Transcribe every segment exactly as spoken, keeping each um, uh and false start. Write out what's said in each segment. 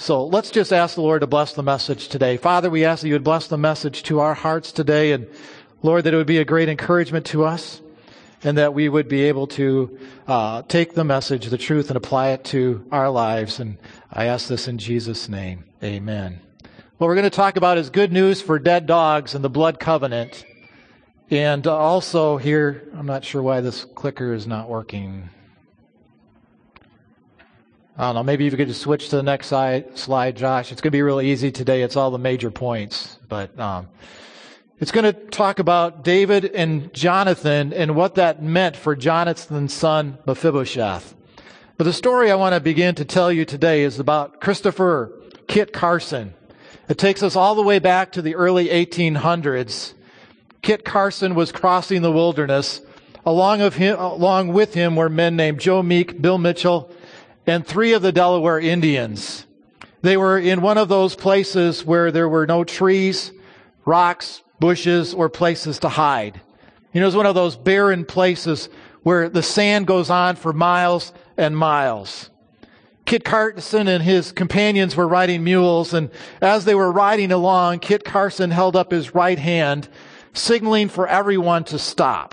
So let's just ask the Lord to bless the message today. Father, we ask that you would bless the message to our hearts today. And Lord, that it would be a great encouragement to us and that we would be able to uh, take the message, the truth, and apply it to our lives. And I ask this in Jesus' name. Amen. What we're going to talk about is good news for dead dogs and the blood covenant. And also here, I'm not sure why this clicker is not working. I don't know, maybe if you could just switch to the next slide, slide, Josh. It's going to be really easy today. It's all the major points. But um, it's going to talk about David and Jonathan and what that meant for Jonathan's son, Mephibosheth. But the story I want to begin to tell you today is about Christopher Kit Carson. It takes us all the way back to the early eighteen hundreds. Kit Carson was crossing the wilderness. Along, of him, along with him were men named Joe Meek, Bill Mitchell, and three of the Delaware Indians. They were in one of those places where there were no trees, rocks, bushes, or places to hide. You know, it's one of those barren places where the sand goes on for miles and miles. Kit Carson and his companions were riding mules, and as they were riding along, Kit Carson held up his right hand, signaling for everyone to stop.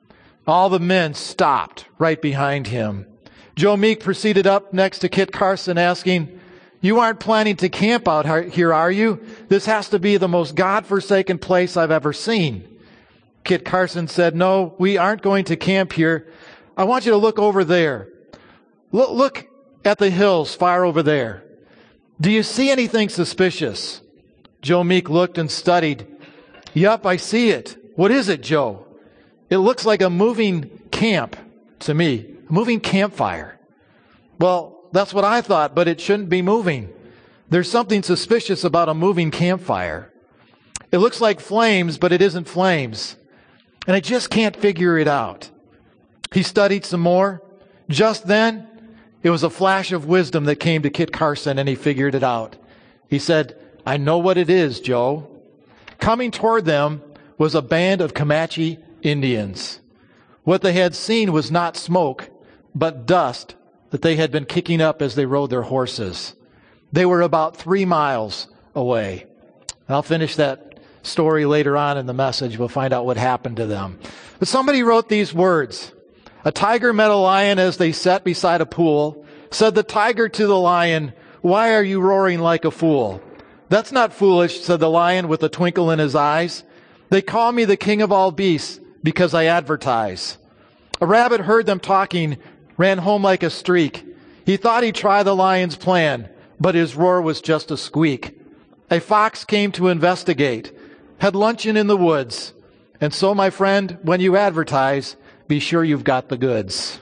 All the men stopped right behind him. Joe Meek proceeded up next to Kit Carson asking, "You aren't planning to camp out here, are you? This has to be the most godforsaken place I've ever seen." Kit Carson said, "No, we aren't going to camp here. I want you to look over there. Look, look at the hills far over there. Do you see anything suspicious?" Joe Meek looked and studied. "Yup, I see it. What is it, Joe?" "It looks like a moving camp to me. A moving campfire." "Well, that's what I thought, but it shouldn't be moving. There's something suspicious about a moving campfire. It looks like flames, but it isn't flames. And I just can't figure it out." He studied some more. Just then, it was a flash of wisdom that came to Kit Carson, and he figured it out. He said, "I know what it is, Joe." Coming toward them was a band of Comanche Indians. What they had seen was not smoke, but dust that they had been kicking up as they rode their horses. They were about three miles away. I'll finish that story later on in the message. We'll find out what happened to them. But somebody wrote these words. "A tiger met a lion as they sat beside a pool. Said the tiger to the lion, 'Why are you roaring like a fool?' 'That's not foolish,' said the lion with a twinkle in his eyes. 'They call me the king of all beasts because I advertise.' A rabbit heard them talking, ran home like a streak. He thought he'd try the lion's plan, but his roar was just a squeak. A fox came to investigate, had luncheon in the woods. And so, my friend, when you advertise, be sure you've got the goods."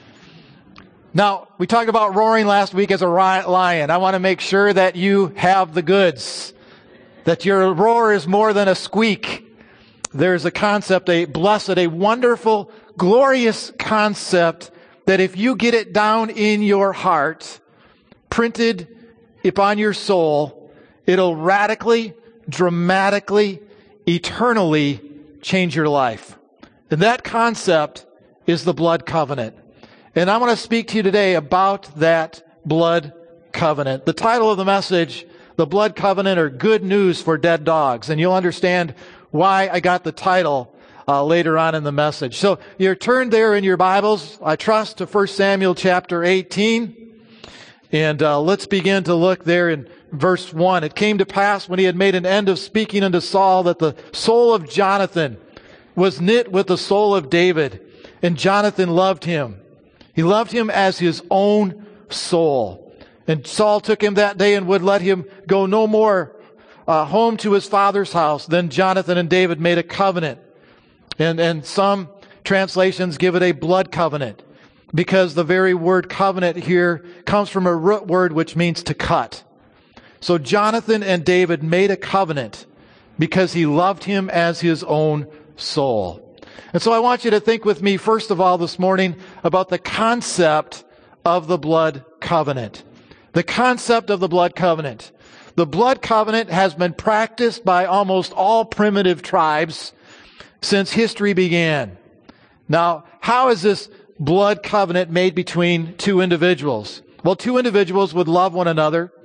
Now, we talked about roaring last week as a lion. I want to make sure that you have the goods, that your roar is more than a squeak. There's a concept, a blessed, a wonderful, glorious concept that if you get it down in your heart, printed upon your soul, it'll radically, dramatically, eternally change your life. And that concept is the blood covenant. And I want to speak to you today about that blood covenant. The title of the message, The Blood Covenant, or Good News for Dead Dogs. And you'll understand why I got the title uh, later on in the message. So you're turned there in your Bibles, I trust, to First Samuel chapter eighteen. And uh, let's begin to look there in verse one. "It came to pass when he had made an end of speaking unto Saul that the soul of Jonathan was knit with the soul of David, and Jonathan loved him. He loved him as his own soul. And Saul took him that day and would let him go no more uh, home to his father's house. Then Jonathan and David made a covenant." And, and some translations give it a blood covenant, because the very word covenant here comes from a root word which means to cut. So Jonathan and David made a covenant because he loved him as his own soul. And so I want you to think with me, first of all, this morning about the concept of the blood covenant. The concept of the blood covenant. The blood covenant has been practiced by almost all primitive tribes since history began. Now, how is this blood covenant made between two individuals? Well, two individuals would love one another.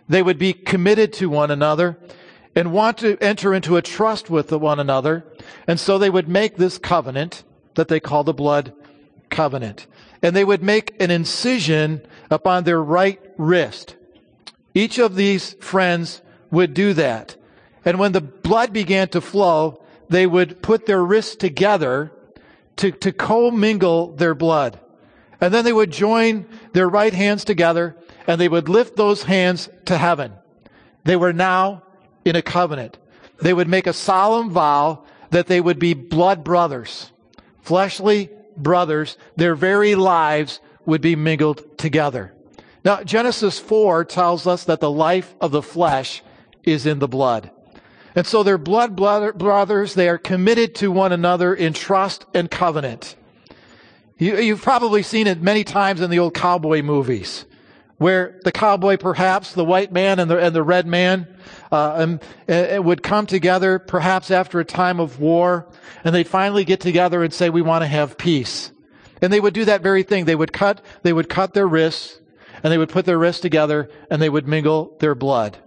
They would be committed to one another and want to enter into a trust with one another. And so they would make this covenant that they call the blood covenant. And they would make an incision upon their right wrist. Each of these friends would do that. And when the blood began to flow, they would put their wrists together to, to commingle their blood. And then they would join their right hands together and they would lift those hands to heaven. They were now in a covenant. They would make a solemn vow that they would be blood brothers, fleshly brothers. Their very lives would be mingled together. Now, Genesis four tells us that the life of the flesh is in the blood. And so they're blood brothers. They are committed to one another in trust and covenant. You, you've probably seen it many times in the old cowboy movies, where the cowboy, perhaps the white man and the, and the red man, uh, and, and would come together perhaps after a time of war, and they'd finally get together and say, we want to have peace. And they would do that very thing. They would cut, they would cut their wrists, and they would put their wrists together, and they would mingle their blood.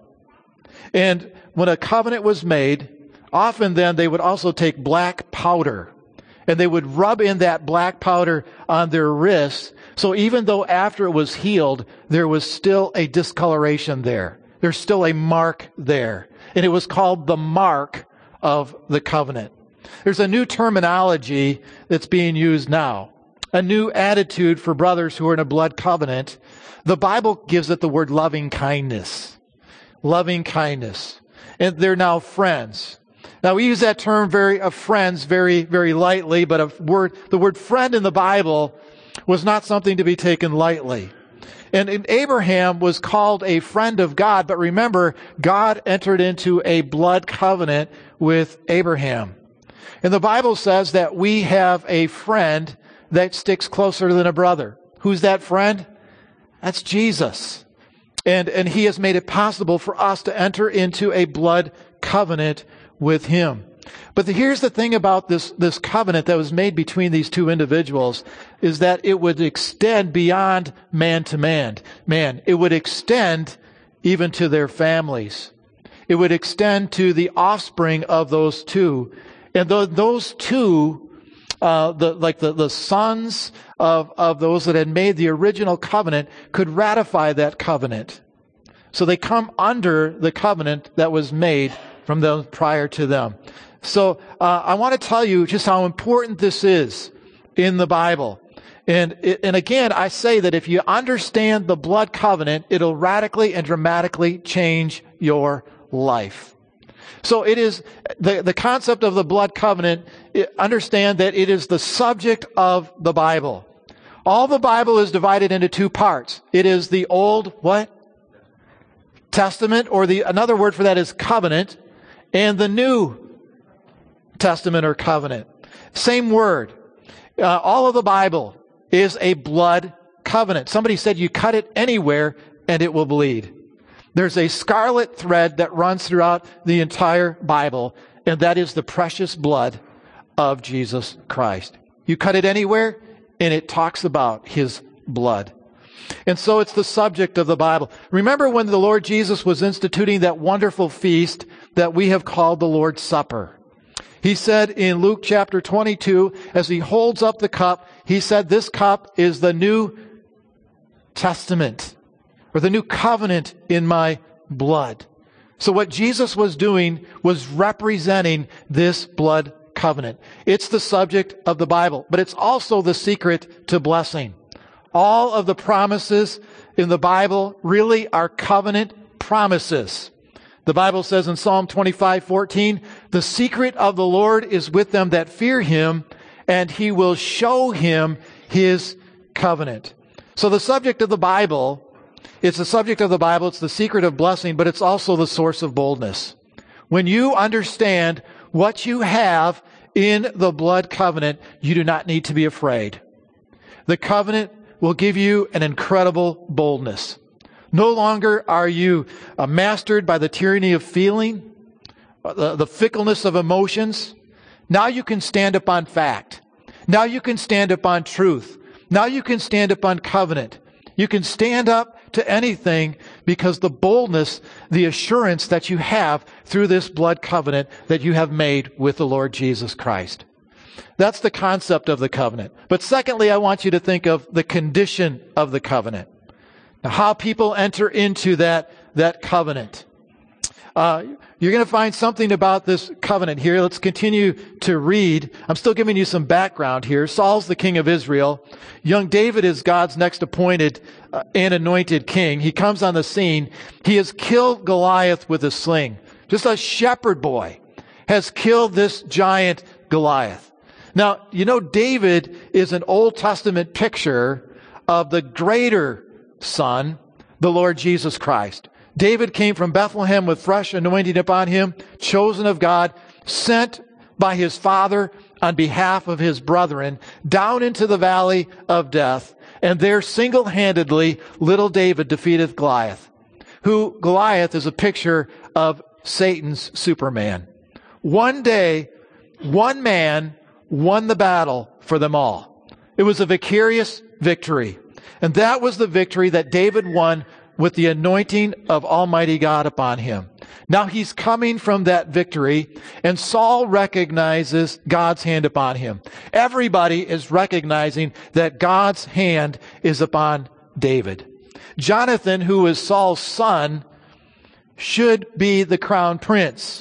And when a covenant was made, often then they would also take black powder, and they would rub in that black powder on their wrists. So even though after it was healed, there was still a discoloration there. There's still a mark there. And it was called the mark of the covenant. There's a new terminology that's being used now. A new attitude for brothers who are in a blood covenant. The Bible gives it the word loving kindness. Loving kindness. And they're now friends. Now we use that term very of friends very, very lightly, but a word, the word friend in the Bible was not something to be taken lightly. And, and Abraham was called a friend of God, but remember, God entered into a blood covenant with Abraham. And the Bible says that we have a friend that sticks closer than a brother. Who's that friend? That's Jesus. And, and he has made it possible for us to enter into a blood covenant with him. But the, here's the thing about this, this covenant that was made between these two individuals is that it would extend beyond man to man. Man, it would extend even to their families. It would extend to the offspring of those two. And th- those two, uh, the, like the, the sons of, of those that had made the original covenant could ratify that covenant. So they come under the covenant that was made from those prior to them. So uh, I want to tell you just how important this is in the Bible. And, and again, I say that if you understand the blood covenant, it'll radically and dramatically change your life. So it is the, the concept of the blood covenant, understand that it is the subject of the Bible. All the Bible is divided into two parts. It is the Old, what? Testament, or the another word for that is covenant, and the New Testament or covenant. Same word. Uh, all of the Bible is a blood covenant. Somebody said you cut it anywhere and it will bleed. There's a scarlet thread that runs throughout the entire Bible, and that is the precious blood of Jesus Christ. You cut it anywhere and it talks about his blood. And so it's the subject of the Bible. Remember when the Lord Jesus was instituting that wonderful feast that we have called the Lord's Supper. He said in Luke chapter twenty-two, as he holds up the cup, he said, this cup is the New Testament, or the new covenant in my blood. So what Jesus was doing was representing this blood covenant. It's the subject of the Bible, but it's also the secret to blessing. All of the promises in the Bible really are covenant promises. The Bible says in Psalm twenty-five fourteen, the secret of the Lord is with them that fear him, and he will show him his covenant. So the subject of the Bible, it's the subject of the Bible, it's the secret of blessing, but it's also the source of boldness. When you understand what you have in the blood covenant, you do not need to be afraid. The covenant will give you an incredible boldness. No longer are you uh, mastered by the tyranny of feeling, the, the fickleness of emotions. Now you can stand upon fact. Now you can stand upon truth. Now you can stand upon covenant. You can stand up to anything because the boldness, the assurance that you have through this blood covenant that you have made with the Lord Jesus Christ. That's the concept of the covenant. But secondly, I want you to think of the condition of the covenant. Now, how people enter into that, that covenant. Uh, you're going to find something about this covenant here. Let's continue to read. I'm still giving you some background here. Saul's the king of Israel. Young David is God's next appointed uh, and anointed king. He comes on the scene. He has killed Goliath with a sling. Just a shepherd boy has killed this giant Goliath. Now, you know, David is an Old Testament picture of the greater Son, the Lord Jesus Christ. David came from Bethlehem with fresh anointing upon him, chosen of God, sent by his father on behalf of his brethren down into the valley of death. And there single-handedly, little David defeated Goliath, who Goliath is a picture of Satan's Superman. One day, one man won the battle for them all. It was a vicarious victory. And that was the victory that David won with the anointing of Almighty God upon him. Now he's coming from that victory, and Saul recognizes God's hand upon him. Everybody is recognizing that God's hand is upon David. Jonathan, who is Saul's son, should be the crown prince.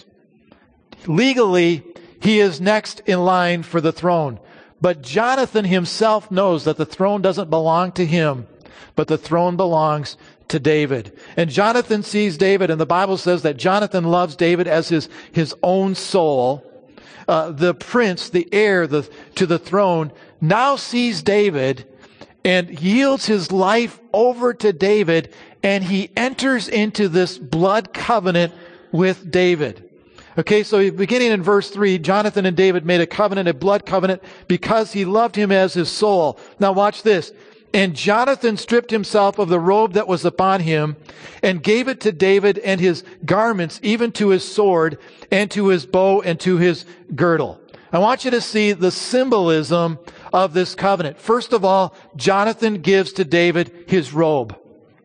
Legally, he is next in line for the throne. But Jonathan himself knows that the throne doesn't belong to him, but the throne belongs to David. And Jonathan sees David, and the Bible says that Jonathan loves David as his, his own soul. Uh, the prince, the heir the, to the throne, now sees David and yields his life over to David, and he enters into this blood covenant with David. Okay, so beginning in verse three, Jonathan and David made a covenant, a blood covenant, because he loved him as his soul. Now watch this. And Jonathan stripped himself of the robe that was upon him and gave it to David and his garments, even to his sword and to his bow and to his girdle. I want you to see the symbolism of this covenant. First of all, Jonathan gives to David his robe.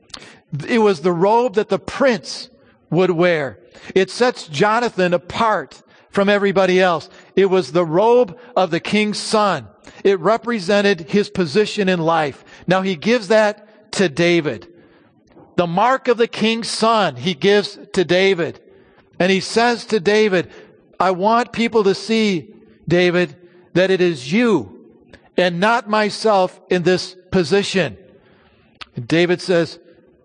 It was the robe that the prince would wear. It sets Jonathan apart from everybody else. It was the robe of the king's son. It represented his position in life. Now he gives that to David. The mark of the king's son he gives to David. And he says to David, I want people to see, David, that it is you and not myself in this position. And David says,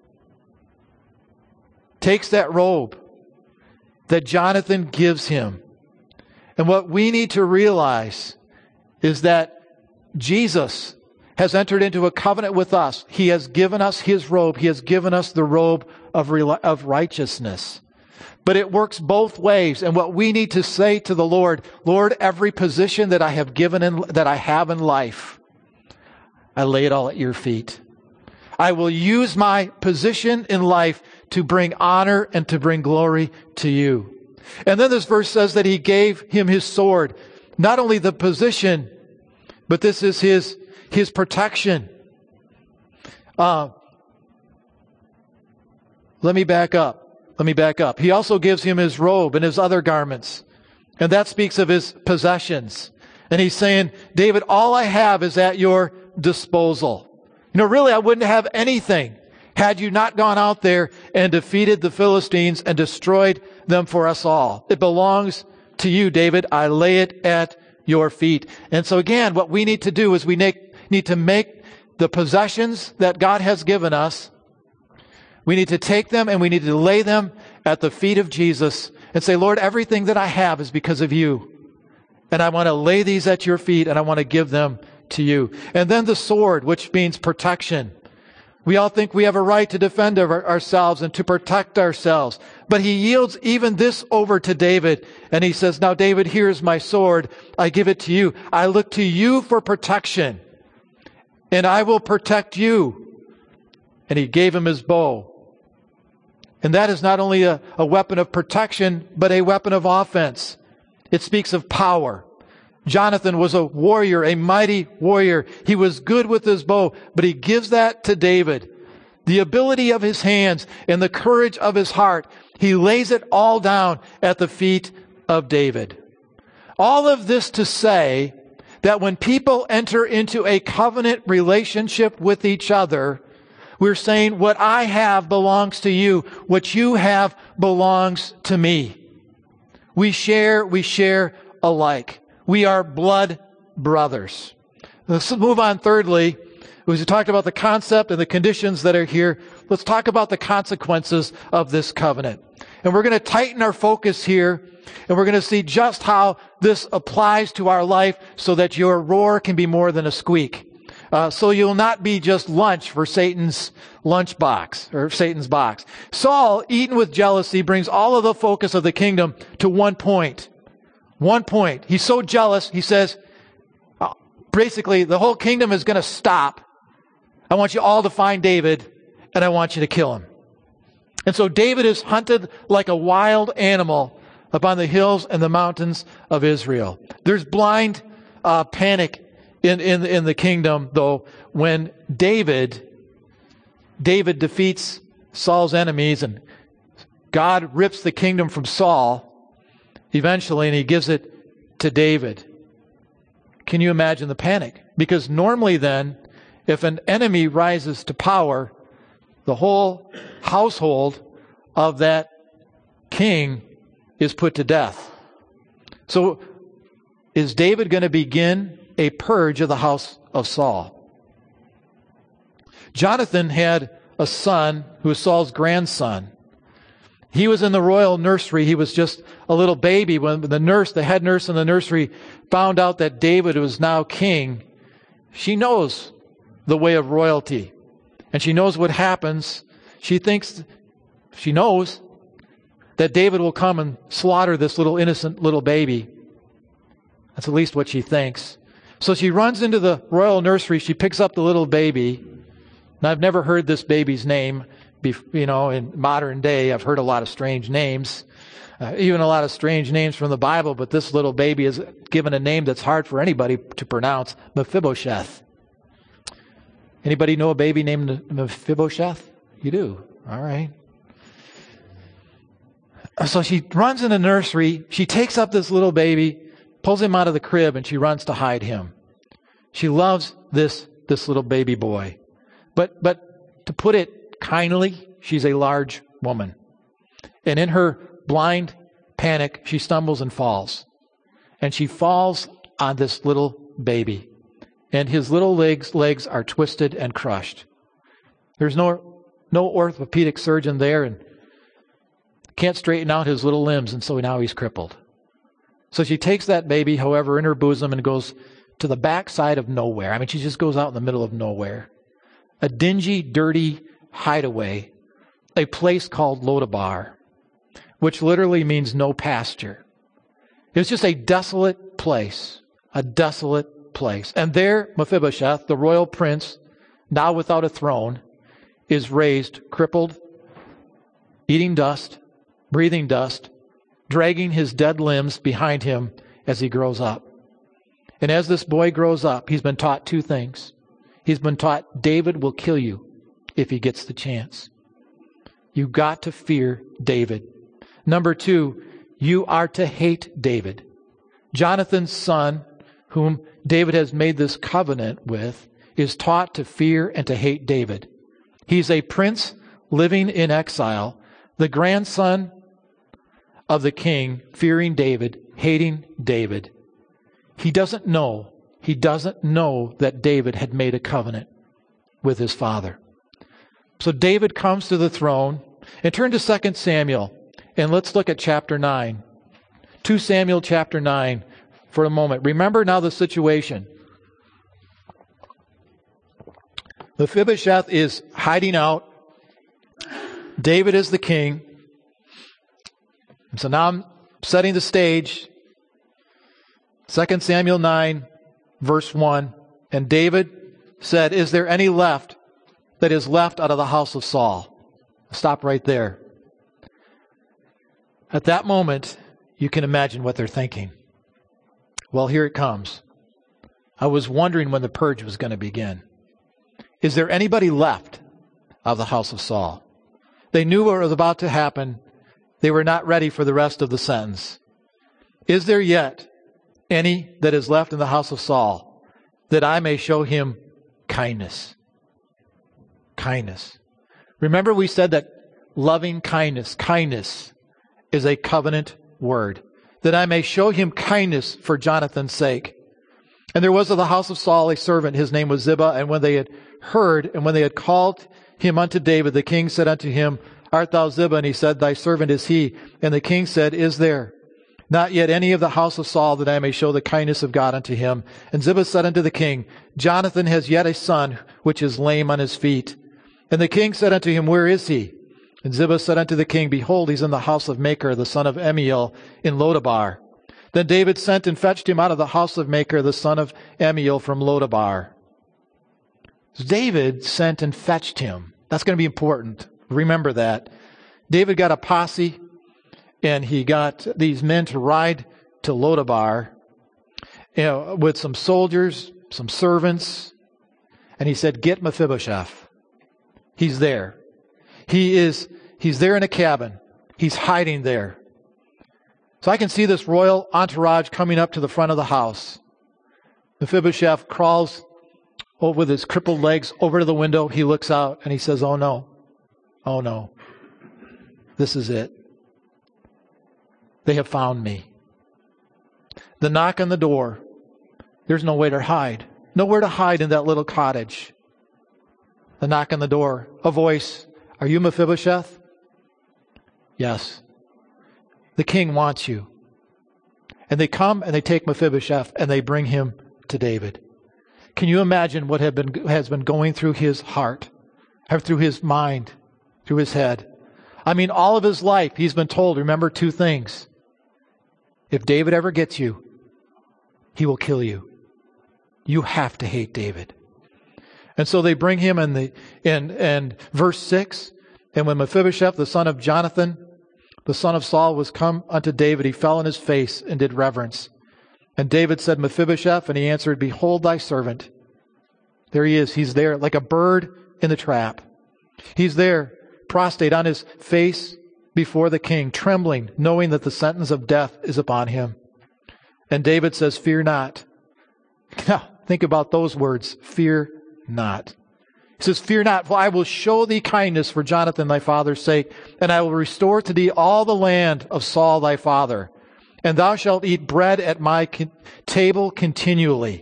takes that robe that Jonathan gives him. And what we need to realize is that Jesus has entered into a covenant with us. He has given us his robe. He has given us the robe of, of righteousness. But it works both ways. And what we need to say to the Lord, Lord, every position that I have given in, that I have in life, I lay it all at your feet. I will use my position in life to bring honor and to bring glory to you. And then this verse says that he gave him his sword. Not only the position, but this is his, his protection. Uh, let me back up. Let me back up. He also gives him his robe and his other garments. And that speaks of his possessions. And he's saying, David, all I have is at your disposal. You know, really, I wouldn't have anything had you not gone out there and defeated the Philistines and destroyed them for us all. It belongs to you, David. I lay it at your feet. And so again, what we need to do is we need to make the possessions that God has given us, we need to take them and we need to lay them at the feet of Jesus and say, Lord, everything that I have is because of you. And I want to lay these at your feet and I want to give them to you. And then the sword, which means protection. We all think we have a right to defend our, ourselves and to protect ourselves. But he yields even this over to David. And he says, now, David, here's my sword. I give it to you. I look to you for protection. And I will protect you. And he gave him his bow. And that is not only a, a weapon of protection, but a weapon of offense. It speaks of power. Jonathan was a warrior, a mighty warrior. He was good with his bow, but he gives that to David. the ability of his hands, and the courage of his heart. He lays it all down at the feet of David. All of this to say that when people enter into a covenant relationship with each other, we're saying, what I have belongs to you. What you have belongs to me. We share, we share alike. We are blood brothers. Let's move on thirdly. We talked about the concept and the conditions that are here. Let's talk about the consequences of this covenant. And we're going to tighten our focus here, and we're going to see just how this applies to our life so that your roar can be more than a squeak. Uh, so you'll not be just lunch for Satan's lunch box, or Satan's box. Saul, eaten with jealousy, brings all of the focus of the kingdom to one point. One point. He's so jealous, he says, basically, the whole kingdom is going to stop. I want you all to find David, and I want you to kill him. And so David is hunted like a wild animal upon the hills and the mountains of Israel. There's blind uh, panic in, in, in the kingdom, though, when David, David defeats Saul's enemies, and God rips the kingdom from Saul eventually, and he gives it to David. Can you imagine the panic? Because normally then, if an enemy rises to power, the whole household of that king is put to death. So is David going to begin a purge of the house of Saul? Jonathan had a son who was Saul's grandson. He was in the royal nursery. He was just a little baby when the nurse, the head nurse in the nursery, found out that David was now king. She knows the way of royalty, and she knows what happens. She thinks, she knows that David will come and slaughter this little innocent little baby. That's at least what she thinks. So she runs into the royal nursery. She picks up the little baby. And I've never heard this baby's name. You know, in modern day, I've heard a lot of strange names, uh, even a lot of strange names from the Bible, but this little baby is given a name that's hard for anybody to pronounce, Mephibosheth. Anybody know a baby named Mephibosheth? You do. All right. So she runs in the nursery. She takes up this little baby, pulls him out of the crib, and she runs to hide him. She loves this, this little baby boy. But, but to put it kindly, she's a large woman. And in her blind panic, she stumbles and falls. And she falls on this little baby. And his little legs, legs are twisted and crushed. There's no, no orthopedic surgeon there, and can't straighten out his little limbs, and so now he's crippled. So she takes that baby, however, in her bosom and goes to the backside of nowhere. I mean, she just goes out in the middle of nowhere. A dingy, dirty hideaway, a place called Lodabar, which literally means no pasture. It was just a desolate place, a desolate place. And there, Mephibosheth, the royal prince, now without a throne, is raised, crippled, eating dust, breathing dust, dragging his dead limbs behind him as he grows up. And as this boy grows up, he's been taught two things. He's been taught David will kill you if he gets the chance. You've got to fear David. Number two, you are to hate David. Jonathan's son, whom David has made this covenant with, is taught to fear and to hate David. He's a prince living in exile, the grandson of the king, fearing David, hating David. He doesn't know, he doesn't know that David had made a covenant with his father. So David comes to the throne, and turn to Second Samuel, and let's look at chapter nine. Second Samuel chapter nine for a moment. Remember now the situation. Mephibosheth is hiding out. David is the king. So now I'm setting the stage. Second Samuel nine, verse one. And David said, "Is there any left that is left out of the house of Saul?" Stop right there. At that moment, you can imagine what they're thinking. Well, here it comes. I was wondering when the purge was going to begin. Is there anybody left of the house of Saul. They knew what was about to happen. They were not ready for the rest of the sentence. Is there yet any that is left in the house of Saul, that I may show him kindness? Kindness. Remember we said that loving kindness, kindness is a covenant word. That I may show him kindness for Jonathan's sake. And there was of the house of Saul a servant, his name was Ziba, and when they had heard, and when they had called him unto David, the king said unto him, Art thou Ziba? And he said, Thy servant is he. And the king said, Is there not yet any of the house of Saul, that I may show the kindness of God unto him? And Ziba said unto the king, Jonathan has yet a son, which is lame on his feet. And the king said unto him, Where is he? And Ziba said unto the king, Behold, he's in the house of Machir, the son of Amiel, in Lodabar. Then David sent and fetched him out of the house of Machir, the son of Amiel, from Lodabar. David sent and fetched him. That's going to be important. Remember that. David got a posse, and he got these men to ride to Lodabar, you know, with some soldiers, some servants, and he said, Get Mephibosheth. He's there. He is, he's there in a cabin. He's hiding there. So I can see this royal entourage coming up to the front of the house. Mephibosheth crawls over with his crippled legs over to the window. He looks out and he says, Oh no. Oh no. This is it. They have found me. The knock on the door. There's nowhere to hide. Nowhere to hide in that little cottage. The knock on the door. A voice. Are you Mephibosheth? Yes. The king wants you. And they come and they take Mephibosheth and they bring him to David. Can you imagine what have been, has been going through his heart, or through his mind, through his head? I mean, all of his life he's been told, remember two things. If David ever gets you, he will kill you. You have to hate David. And so they bring him in the in and verse six. And when Mephibosheth, the son of Jonathan, the son of Saul, was come unto David, he fell on his face and did reverence. And David said, Mephibosheth, and he answered, Behold thy servant. There he is. He's there like a bird in the trap. He's there, prostrate on his face before the king, trembling, knowing that the sentence of death is upon him. And David says, Fear not. Now, think about those words. Fear not. He says, Fear not, for I will show thee kindness for Jonathan thy father's sake, and I will restore to thee all the land of Saul thy father, and thou shalt eat bread at my con- table continually.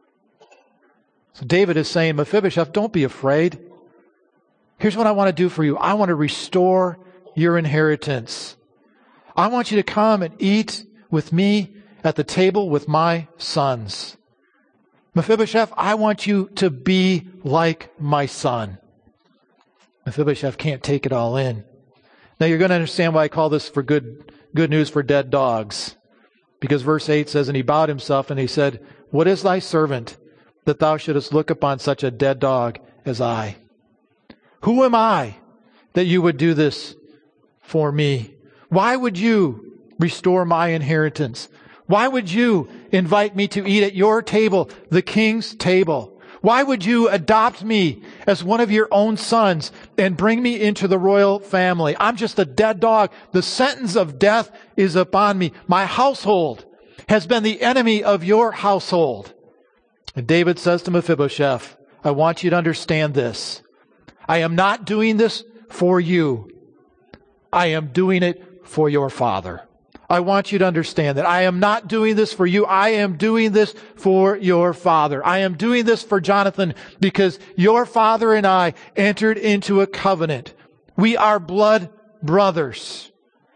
So David is saying, Mephibosheth, don't be afraid. Here's what I want to do for you. I want to restore your inheritance. I want you to come and eat with me at the table with my sons. Mephibosheth, I want you to be like my son. Mephibosheth can't take it all in. Now you're going to understand why I call this for good, good news for dead dogs. Because verse eight says, And he bowed himself and he said, What is thy servant that thou shouldest look upon such a dead dog as I? Who am I that you would do this for me? Why would you restore my inheritance? Why would you invite me to eat at your table, the king's table? Why would you adopt me as one of your own sons and bring me into the royal family? I'm just a dead dog. The sentence of death is upon me. My household has been the enemy of your household. And David says to Mephibosheth, I want you to understand this. I am not doing this for you. I am doing it for your father. I want you to understand that I am not doing this for you. I am doing this for your father. I am doing this for Jonathan because your father and I entered into a covenant. We are blood brothers.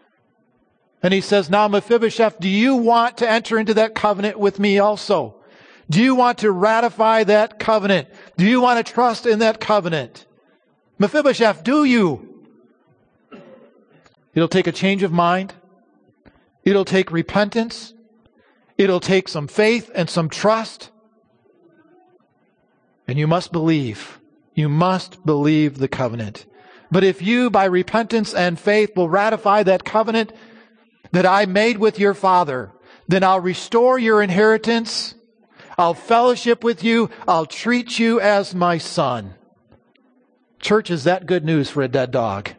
And he says, now Mephibosheth, do you want to enter into that covenant with me also? Do you want to ratify that covenant? Do you want to trust in that covenant? Mephibosheth, do you? It'll take a change of mind. It'll take repentance. It'll take some faith and some trust. And you must believe. You must believe the covenant. But if you, by repentance and faith, will ratify that covenant that I made with your father, then I'll restore your inheritance. I'll fellowship with you. I'll treat you as my son. Church, is that good news for a dead dog?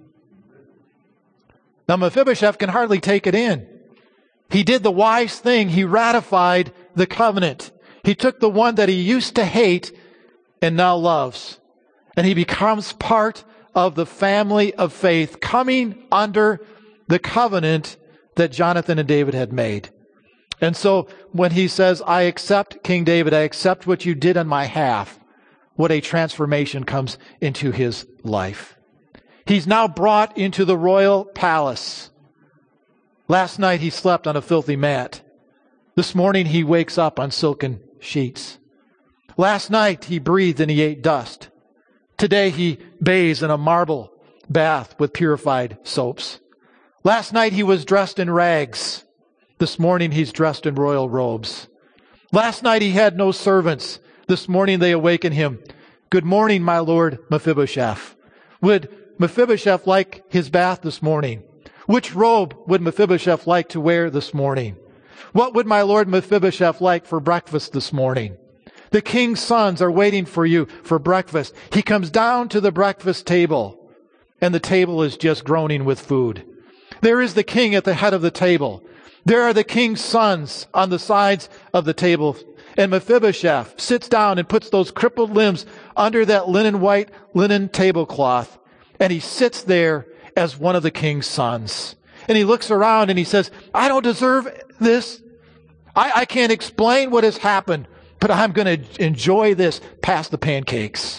Now Mephibosheth can hardly take it in. He did the wise thing. He ratified the covenant. He took the one that he used to hate and now loves. And he becomes part of the family of faith, coming under the covenant that Jonathan and David had made. And so when he says, I accept King David, I accept what you did on my behalf, what a transformation comes into his life. He's now brought into the royal palace. Last night he slept on a filthy mat. This morning he wakes up on silken sheets. Last night he breathed and he ate dust. Today he bathes in a marble bath with purified soaps. Last night he was dressed in rags. This morning he's dressed in royal robes. Last night he had no servants. This morning they awaken him. Good morning, my lord Mephibosheth. Would Mephibosheth like his bath this morning? Which robe would Mephibosheth like to wear this morning? What would my lord Mephibosheth like for breakfast this morning? The king's sons are waiting for you for breakfast. He comes down to the breakfast table, and the table is just groaning with food. There is the king at the head of the table. There are the king's sons on the sides of the table. And Mephibosheth sits down and puts those crippled limbs under that linen white linen tablecloth. And he sits there as one of the king's sons. And he looks around and he says, I don't deserve this. I, I can't explain what has happened, but I'm going to enjoy this past the pancakes.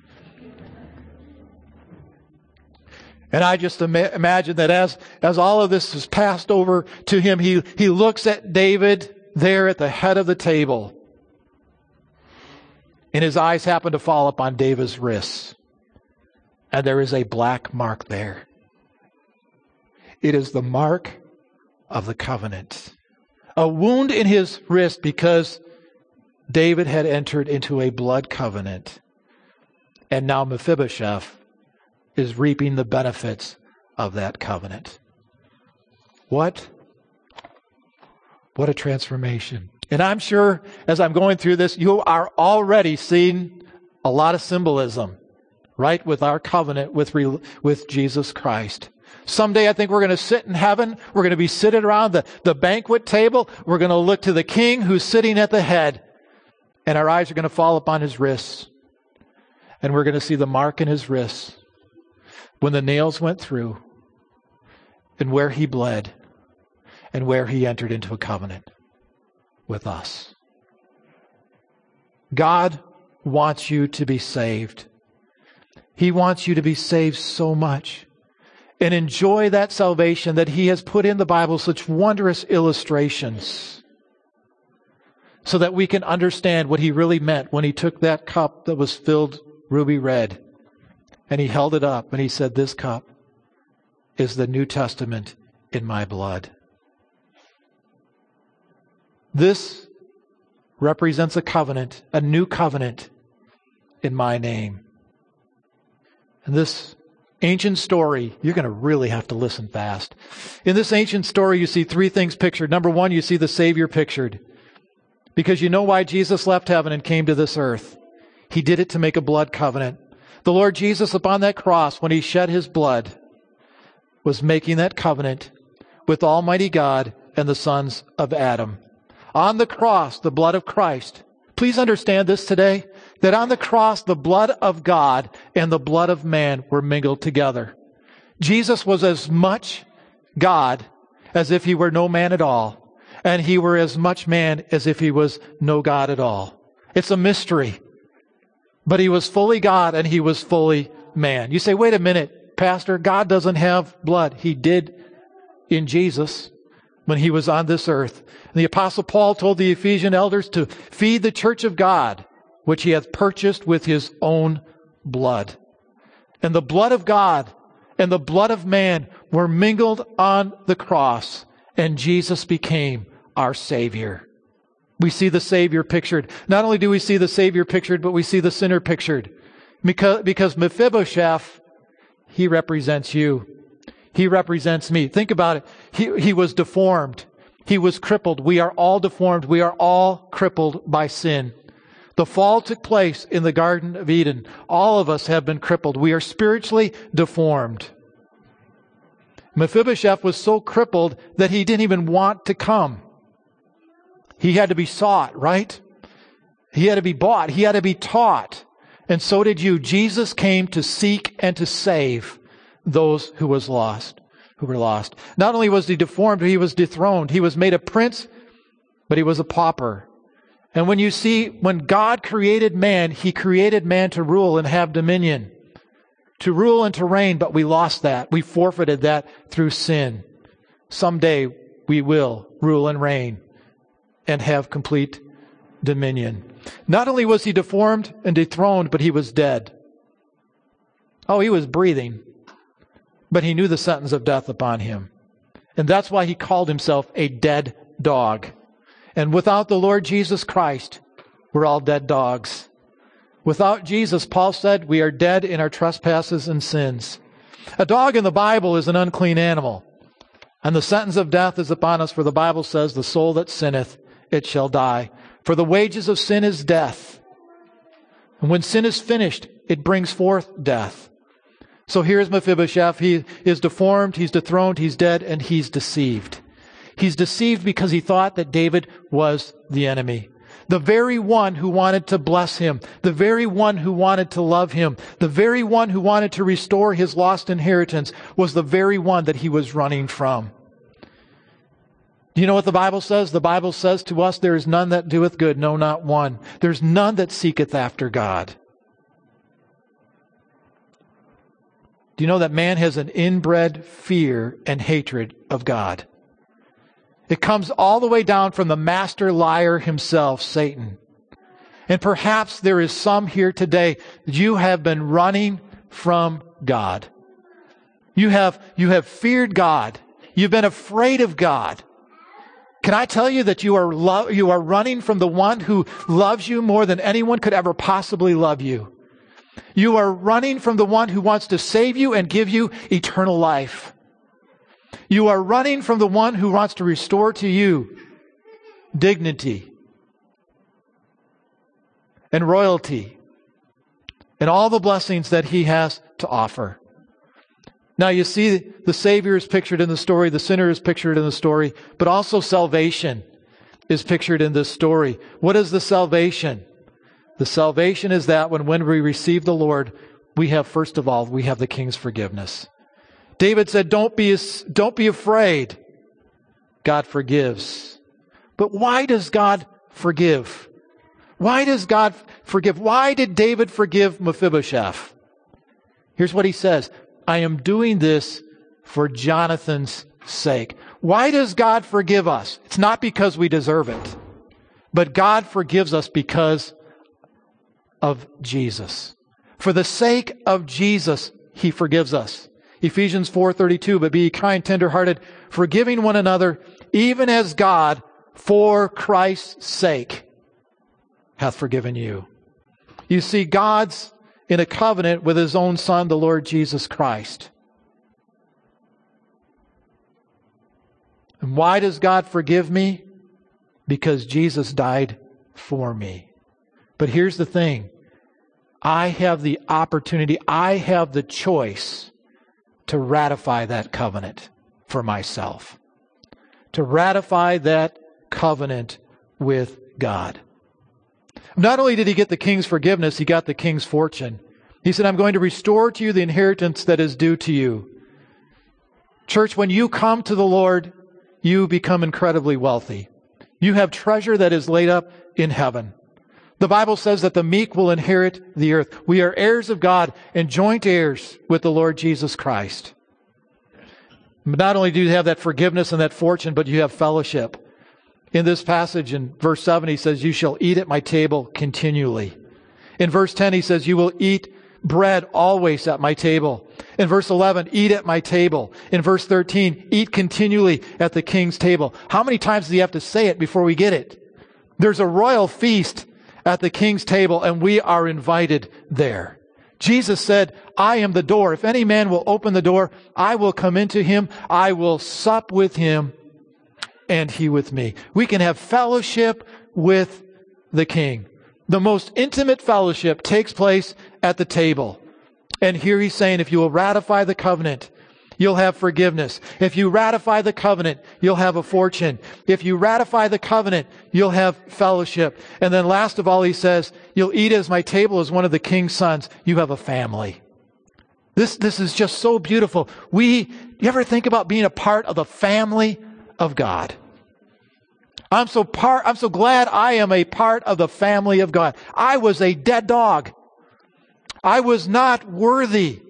And I just ima- imagine that as, as all of this is passed over to him, he, he looks at David there at the head of the table. And his eyes happen to fall upon David's wrists. And there is a black mark there. It is the mark of the covenant. A wound in his wrist because David had entered into a blood covenant. And now Mephibosheth is reaping the benefits of that covenant. What? What a transformation. And I'm sure as I'm going through this, you are already seeing a lot of symbolism, right, with our covenant with, with Jesus Christ. Someday I think we're going to sit in heaven. We're going to be sitting around the, the banquet table. We're going to look to the king who's sitting at the head. And our eyes are going to fall upon his wrists. And we're going to see the mark in his wrists when the nails went through, and where he bled, and where he entered into a covenant with us. God wants you to be saved. He wants you to be saved so much and enjoy that salvation that he has put in the Bible, such wondrous illustrations, so that we can understand what he really meant when he took that cup that was filled ruby red and he held it up and he said, this cup is the New Testament in my blood. This represents a covenant, a new covenant in my name. And this ancient story, you're going to really have to listen fast. In this ancient story, you see three things pictured. Number one, you see the Savior pictured. Because you know why Jesus left heaven and came to this earth. He did it to make a blood covenant. The Lord Jesus upon that cross, when he shed his blood, was making that covenant with Almighty God and the sons of Adam. On the cross, the blood of Christ. Please understand this today, that on the cross, the blood of God and the blood of man were mingled together. Jesus was as much God as if he were no man at all, and he were as much man as if he was no God at all. It's a mystery. But he was fully God and he was fully man. You say, wait a minute, Pastor, God doesn't have blood. He did in Jesus when he was on this earth. And the Apostle Paul told the Ephesian elders to feed the church of God, which he hath purchased with his own blood. And the blood of God and the blood of man were mingled on the cross, and Jesus became our Savior. We see the Savior pictured. Not only do we see the Savior pictured, but we see the sinner pictured. Because, because Mephibosheth, he represents you. He represents me. Think about it. He, he was deformed. He was crippled. We are all deformed. We are all crippled by sin. The fall took place in the Garden of Eden. All of us have been crippled. We are spiritually deformed. Mephibosheth was so crippled that he didn't even want to come. He had to be sought, right? He had to be bought. He had to be taught. And so did you. Jesus came to seek and to save those who was lost, who were lost. Not only was he deformed, he was dethroned. He was made a prince, but he was a pauper. And when you see, when God created man, he created man to rule and have dominion, to rule and to reign, but we lost that. We forfeited that through sin. Someday we will rule and reign and have complete dominion. Not only was he deformed and dethroned, but he was dead. Oh, he was breathing, but he knew the sentence of death upon him. And that's why he called himself a dead dog. And without the Lord Jesus Christ, we're all dead dogs. Without Jesus, Paul said, we are dead in our trespasses and sins. A dog in the Bible is an unclean animal. And the sentence of death is upon us, for the Bible says, the soul that sinneth, it shall die. For the wages of sin is death. And when sin is finished, it brings forth death. So here's Mephibosheth. He is deformed, he's dethroned, he's dead, and he's deceived. He's deceived because he thought that David was the enemy. The very one who wanted to bless him. The very one who wanted to love him. The very one who wanted to restore his lost inheritance was the very one that he was running from. Do you know what the Bible says? The Bible says to us, there is none that doeth good, no, not one. There's none that seeketh after God. Do you know that man has an inbred fear and hatred of God? It comes all the way down from the master liar himself, Satan. And perhaps there is some here today that you have been running from God. You have, you have feared God. You've been afraid of God. Can I tell you that you are lo- you are running from the one who loves you more than anyone could ever possibly love you? You are running from the one who wants to save you and give you eternal life. You are running from the one who wants to restore to you dignity and royalty and all the blessings that he has to offer. Now you see the Savior is pictured in the story, the sinner is pictured in the story, but also salvation is pictured in this story. What is the salvation? The salvation is that when, when we receive the Lord, we have, first of all, we have the King's forgiveness. David said, don't be, don't be afraid. God forgives. But why does God forgive? Why does God forgive? Why did David forgive Mephibosheth? Here's what he says. I am doing this for Jonathan's sake. Why does God forgive us? It's not because we deserve it. But God forgives us because of Jesus. For the sake of Jesus, he forgives us. Ephesians four thirty-two, but be ye kind, tenderhearted, forgiving one another, even as God, for Christ's sake, hath forgiven you. You see, God's in a covenant with his own Son, the Lord Jesus Christ. And why does God forgive me? Because Jesus died for me. But here's the thing. I have the opportunity, I have the choice to ratify that covenant for myself. To ratify that covenant with God. Not only did he get the king's forgiveness, he got the king's fortune. He said, I'm going to restore to you the inheritance that is due to you. Church, when you come to the Lord, you become incredibly wealthy. You have treasure that is laid up in heaven. The Bible says that the meek will inherit the earth. We are heirs of God and joint heirs with the Lord Jesus Christ. Not only do you have that forgiveness and that fortune, but you have fellowship. In this passage in verse seven, he says, you shall eat at my table continually. In verse ten, he says, you will eat bread always at my table. In verse eleven, eat at my table. In verse thirteen, eat continually at the king's table. How many times do you have to say it before we get it? There's a royal feast at the king's table, and we are invited there. Jesus said, I am the door. If any man will open the door, I will come into him. I will sup with him, and he with me. We can have fellowship with the King. The most intimate fellowship takes place at the table. And here he's saying, if you will ratify the covenant, you'll have forgiveness. If you ratify the covenant, you'll have a fortune. If you ratify the covenant, you'll have fellowship. And then last of all, he says, you'll eat as my table as one of the king's sons. You have a family. This, this is just so beautiful. We, you ever think about being a part of the family of God? I'm so part, I'm so glad I am a part of the family of God. I was a dead dog. I was not worthy.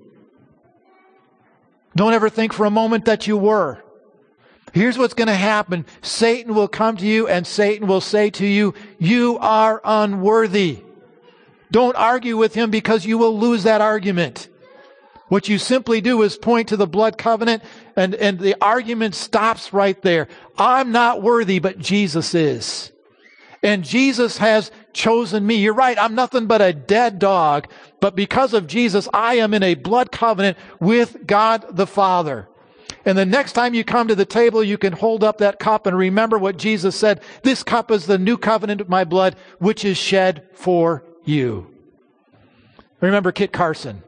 Don't ever think for a moment that you were. Here's what's going to happen. Satan will come to you and Satan will say to you, you are unworthy. Don't argue with him because you will lose that argument. What you simply do is point to the blood covenant and, and the argument stops right there. I'm not worthy, but Jesus is. And Jesus has chosen me. You're right, I'm nothing but a dead dog. But because of Jesus, I am in a blood covenant with God the Father. And the next time you come to the table, you can hold up that cup and remember what Jesus said. This cup is the new covenant of my blood, which is shed for you. Remember Kit Carson.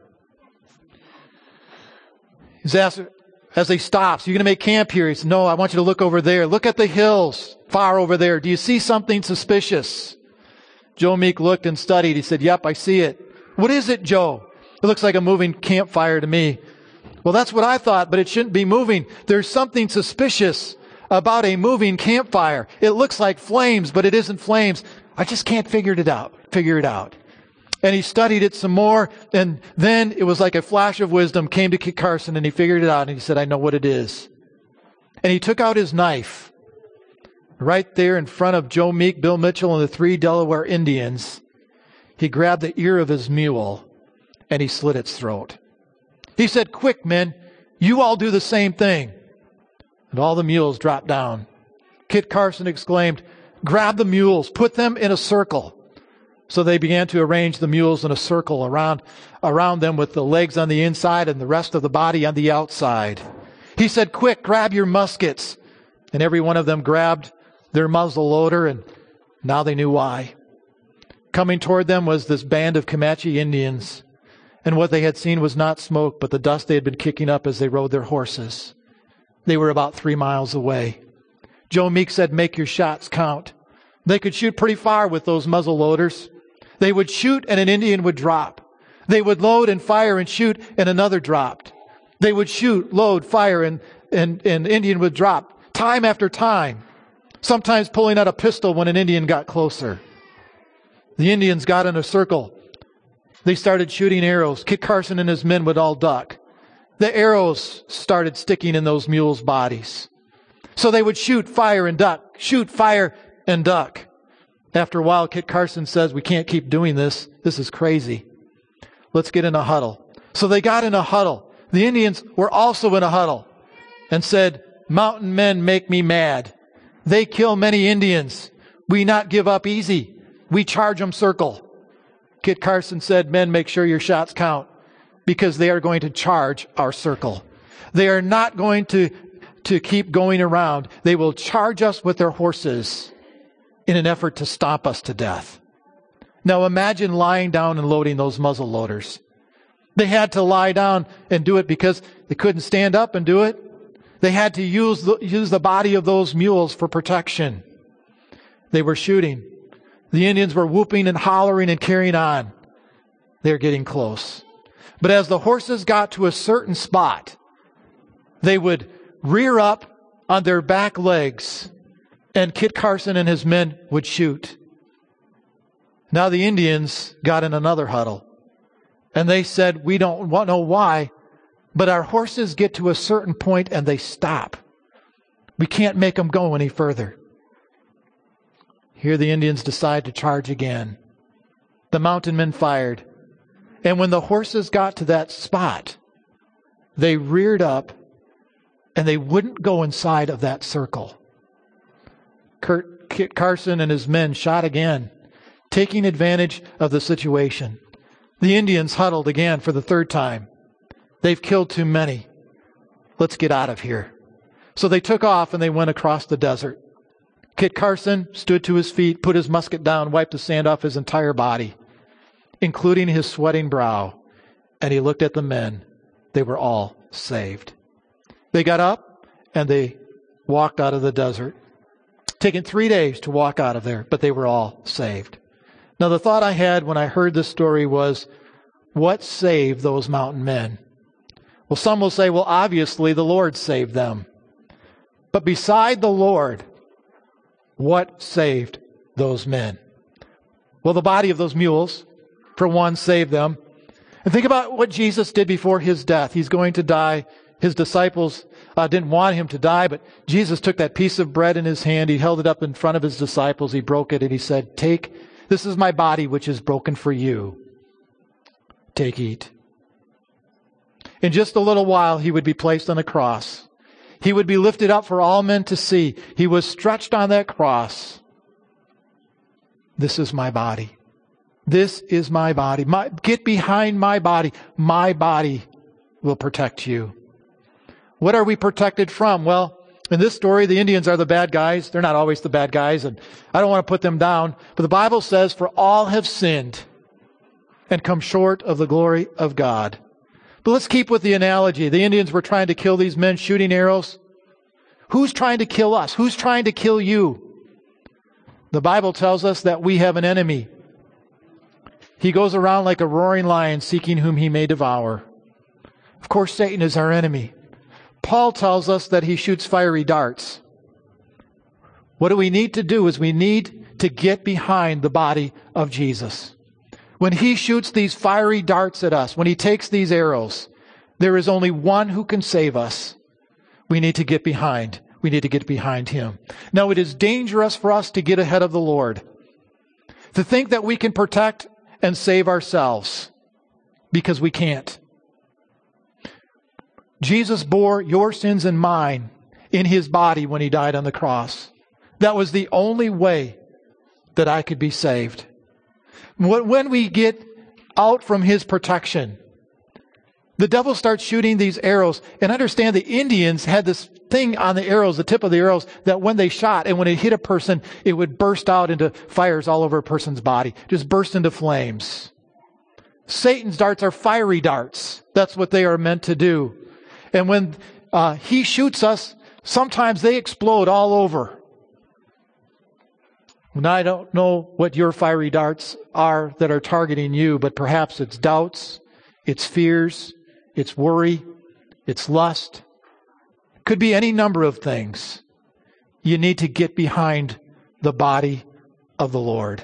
He's asked, as they stop, so you're going to make camp here? He said, no, I want you to look over there. Look at the hills far over there. Do you see something suspicious? Joe Meek looked and studied. He said, yep, I see it. What is it, Joe? It looks like a moving campfire to me. Well, that's what I thought, but it shouldn't be moving. There's something suspicious about a moving campfire. It looks like flames, but it isn't flames. I just can't figure it out. Figure it out. And he studied it some more, and then it was like a flash of wisdom came to Kit Carson, and he figured it out, and he said, I know what it is. And he took out his knife right there in front of Joe Meek, Bill Mitchell, and the three Delaware Indians. He grabbed the ear of his mule, and he slit its throat. He said, quick, men, you all do the same thing. And all the mules dropped down. Kit Carson exclaimed, grab the mules, put them in a circle. So they began to arrange the mules in a circle around, around them with the legs on the inside and the rest of the body on the outside. He said, quick, grab your muskets. And every one of them grabbed their muzzle loader, and now they knew why. Coming toward them was this band of Comanche Indians. And what they had seen was not smoke, but the dust they had been kicking up as they rode their horses. They were about three miles away. Joe Meek said, make your shots count. They could shoot pretty far with those muzzle loaders. They would shoot and an Indian would drop. They would load and fire and shoot and another dropped. They would shoot, load, fire, and, and, and Indian would drop time after time, sometimes pulling out a pistol when an Indian got closer. The Indians got in a circle. They started shooting arrows. Kit Carson and his men would all duck. The arrows started sticking in those mules' bodies. So they would shoot, fire, and duck. Shoot, fire, and duck. After a while, Kit Carson says, we can't keep doing this. This is crazy. Let's get in a huddle. So they got in a huddle. The Indians were also in a huddle and said, mountain men make me mad. They kill many Indians. We not give up easy. We charge them circle. Kit Carson said, men, make sure your shots count because they are going to charge our circle. They are not going to, to keep going around. They will charge us with their horses in an effort to stomp us to death. Now imagine lying down and loading those muzzle loaders. They had to lie down and do it because they couldn't stand up and do it. They had to use the, use the body of those mules for protection. They were shooting. The Indians were whooping and hollering and carrying on. They're getting close. But as the horses got to a certain spot, they would rear up on their back legs, and Kit Carson and his men would shoot. Now the Indians got in another huddle, and they said, we don't know why, but our horses get to a certain point and they stop. We can't make them go any further. Here the Indians decide to charge again. The mountain men fired, and when the horses got to that spot, they reared up and they wouldn't go inside of that circle. Kurt, Kit Carson and his men shot again, taking advantage of the situation. The Indians huddled again for the third time. They've killed too many. Let's get out of here. So they took off and they went across the desert. Kit Carson stood to his feet, put his musket down, wiped the sand off his entire body, including his sweating brow, and he looked at the men. They were all saved. They got up and they walked out of the desert. Taken three days to walk out of there, but they were all saved. Now, the thought I had when I heard this story was, what saved those mountain men? Well, some will say, well, obviously the Lord saved them. But beside the Lord, what saved those men? Well, the body of those mules, for one, saved them. And think about what Jesus did before his death. He's going to die. His disciples uh, didn't want him to die, but Jesus took that piece of bread in his hand. He held it up in front of his disciples. He broke it and he said, "Take, this is my body which is broken for you. Take, eat." In just a little while, he would be placed on a cross. He would be lifted up for all men to see. He was stretched on that cross. This is my body. This is my body. My, get behind my body. My body will protect you. What are we protected from? Well, in this story, the Indians are the bad guys. They're not always the bad guys, and I don't want to put them down. But the Bible says, for all have sinned and come short of the glory of God. But let's keep with the analogy. The Indians were trying to kill these men, shooting arrows. Who's trying to kill us? Who's trying to kill you? The Bible tells us that we have an enemy. He goes around like a roaring lion, seeking whom he may devour. Of course, Satan is our enemy. Paul tells us that he shoots fiery darts. What do we need to do is we need to get behind the body of Jesus. When he shoots these fiery darts at us, when he takes these arrows, there is only one who can save us. We need to get behind. We need to get behind him. Now, it is dangerous for us to get ahead of the Lord, to think that we can protect and save ourselves, because we can't. Jesus bore your sins and mine in his body when he died on the cross. That was the only way that I could be saved. When we get out from his protection, the devil starts shooting these arrows. And understand, the Indians had this thing on the arrows, the tip of the arrows, that when they shot and when it hit a person, it would burst out into fires all over a person's body, just burst into flames. Satan's darts are fiery darts. That's what they are meant to do. And when uh, he shoots us, sometimes they explode all over. Now, I don't know what your fiery darts are that are targeting you, but perhaps it's doubts, it's fears, it's worry, it's lust. Could be any number of things. You need to get behind the body of the Lord.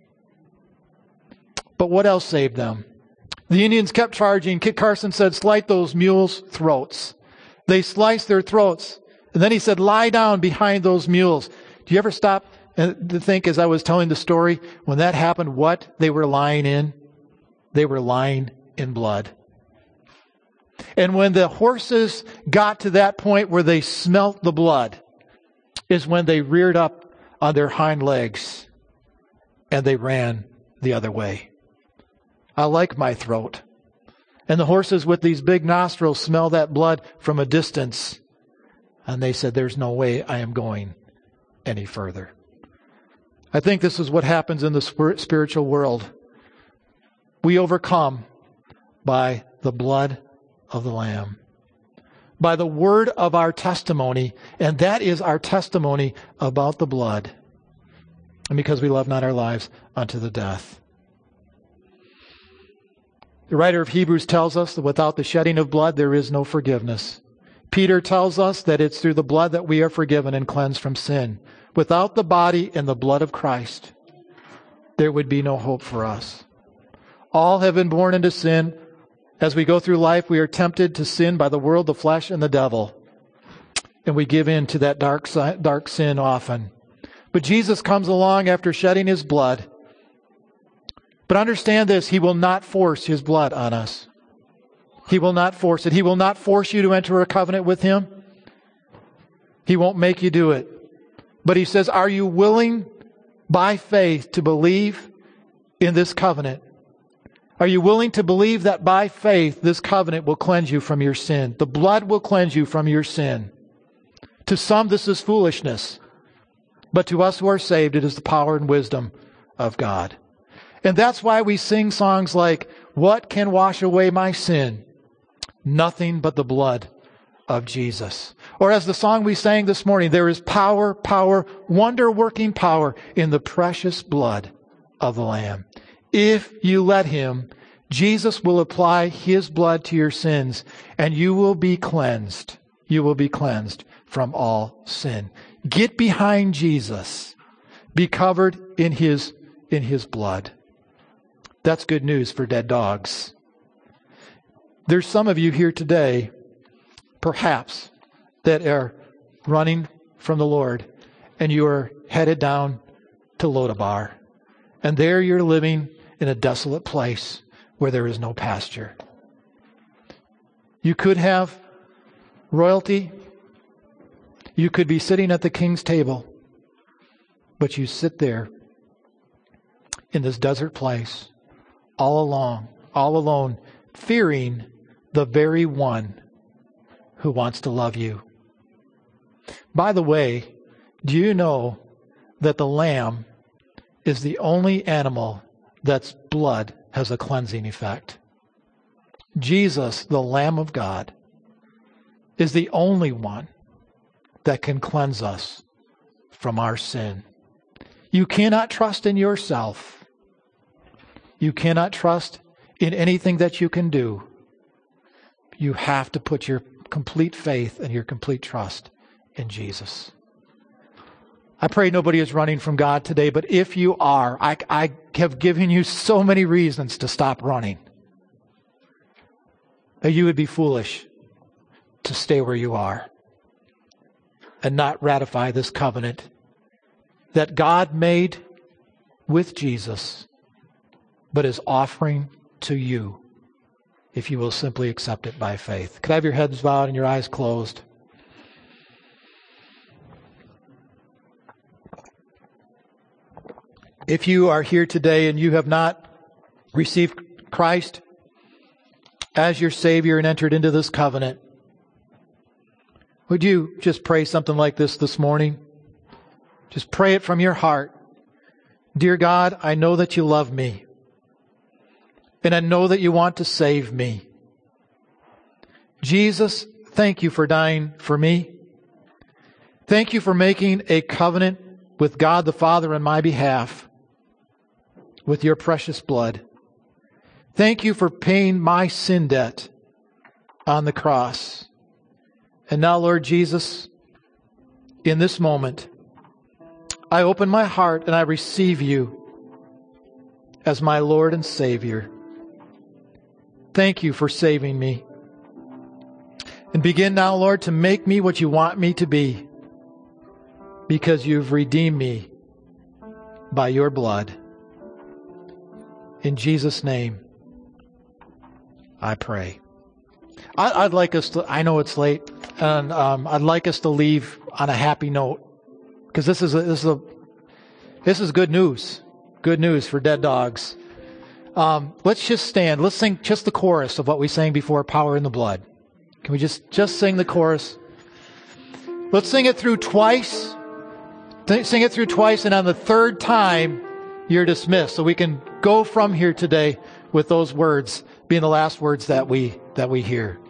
But what else saved them? The Indians kept charging. Kit Carson said, "Slice those mules' throats." They sliced their throats. And then he said, "Lie down behind those mules." Do you ever stop and to think, as I was telling the story, when that happened, what they were lying in? They were lying in blood. And when the horses got to that point where they smelt the blood, is when they reared up on their hind legs and they ran the other way. I like my throat. And the horses with these big nostrils smell that blood from a distance. And they said, "There's no way I am going any further." I think this is what happens in the spiritual world. We overcome by the blood of the Lamb, by the word of our testimony, and that is our testimony about the blood, and because we love not our lives unto the death. The writer of Hebrews tells us that without the shedding of blood, there is no forgiveness. Peter tells us that it's through the blood that we are forgiven and cleansed from sin. Without the body and the blood of Christ, there would be no hope for us. All have been born into sin. As we go through life, we are tempted to sin by the world, the flesh, and the devil. And we give in to that dark, dark sin often. But Jesus comes along after shedding his blood. But understand this, he will not force his blood on us. He will not force it. He will not force you to enter a covenant with him. He won't make you do it. But he says, are you willing by faith to believe in this covenant? Are you willing to believe that by faith this covenant will cleanse you from your sin? The blood will cleanse you from your sin. To some, this is foolishness. But to us who are saved, it is the power and wisdom of God. And that's why we sing songs like, what can wash away my sin? Nothing but the blood of Jesus. Or as the song we sang this morning, there is power, power, wonder-working power in the precious blood of the Lamb. If you let Him, Jesus will apply His blood to your sins, and you will be cleansed. You will be cleansed from all sin. Get behind Jesus. Be covered in His, in His blood. That's good news for dead dogs. There's some of you here today, perhaps, that are running from the Lord, and you are headed down to Lodabar. And there you're living in a desolate place where there is no pasture. You could have royalty. You could be sitting at the king's table, but you sit there in this desert place, all alone, all alone, fearing the very one who wants to love you. By the way, do you know that the lamb is the only animal that's blood has a cleansing effect? Jesus, the Lamb of God, is the only one that can cleanse us from our sin. You cannot trust in yourself. You cannot trust in anything that you can do. You have to put your complete faith and your complete trust in Jesus. I pray nobody is running from God today, but if you are, I, I have given you so many reasons to stop running. That you would be foolish to stay where you are and not ratify this covenant that God made with Jesus, but is offering to you if you will simply accept it by faith. Could I have your heads bowed and your eyes closed? If you are here today and you have not received Christ as your Savior and entered into this covenant, would you just pray something like this this morning? Just pray it from your heart. Dear God, I know that you love me. And I know that you want to save me. Jesus, thank you for dying for me. Thank you for making a covenant with God the Father on my behalf with your precious blood. Thank you for paying my sin debt on the cross. And now, Lord Jesus, in this moment, I open my heart and I receive you as my Lord and Savior. Thank you for saving me. And begin now, Lord, to make me what you want me to be, because you've redeemed me by your blood. In Jesus' name, I pray. I, I'd like us to, I know it's late, and um, I'd like us to leave on a happy note, because this is a, this is a, this is good news. Good news for dead dogs. Um, let's just stand. Let's sing just the chorus of what we sang before, Power in the Blood. Can we just, just sing the chorus? Let's sing it through twice. Sing it through twice, and on the third time, you're dismissed. So we can go from here today with those words being the last words that we that we hear.